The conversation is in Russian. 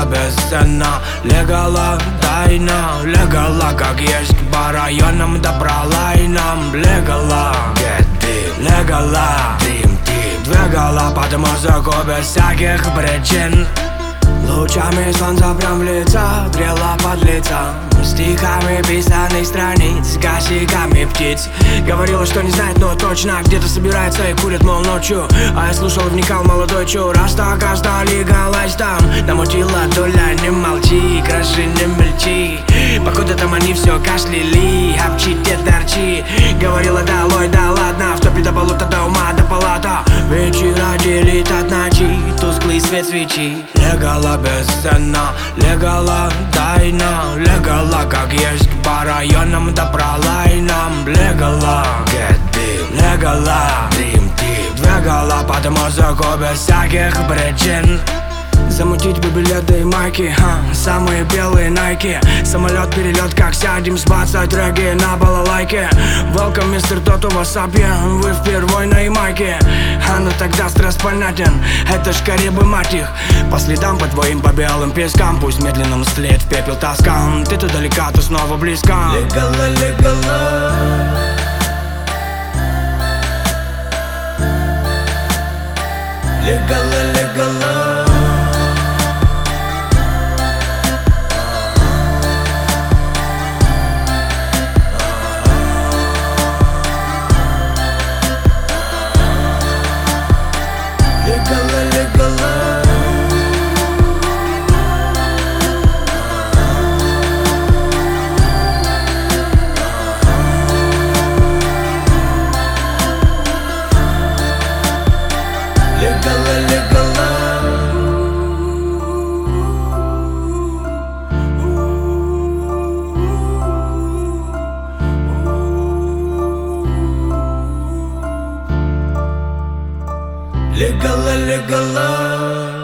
Легала бесценно, легала тайна, легала как есть по районам да пролайнам. Легала get deep, легала dream deep, двигала под музыку без всяких причин. Лучами солнца прям в лица грела под лица, стихами писанных страниц, косяками птиц. Говорила, что не знает, но точно где-то собирается и курит, мол, ночью. А я слушал, вникал, молодой чур. Раз так, легалась там, намутила доля, не молчи, краши, не мельчи. Покуда там они все кашляли, обчите, торчи. Говорила, долой, да ладно, в топе до болота, до ума, до палата. Вечера делит от ночи, тусклый свет свечи. Легала бесценно, легала тайна, легала как есть по районам да пролайнам. Легала get deep, легала dream deep, двигала под музыку без всяких причин. Замутить бы билеты и майки, самые белые найки. Самолет, перелет, как сядем, сбацать регги на балалайке. Welcome, мистер Тот, what's up, yeah? Вы впервой на Ямайке. Ну тогда стресс понятен, это ж Карибы, мать их. По следам, по твоим, по белым пескам. Пусть медленным след в пепел тоскам. Ты то далека, то снова близка. Легала, легала, легала, легала. Легала, легала, легала, легала. Легала, легала.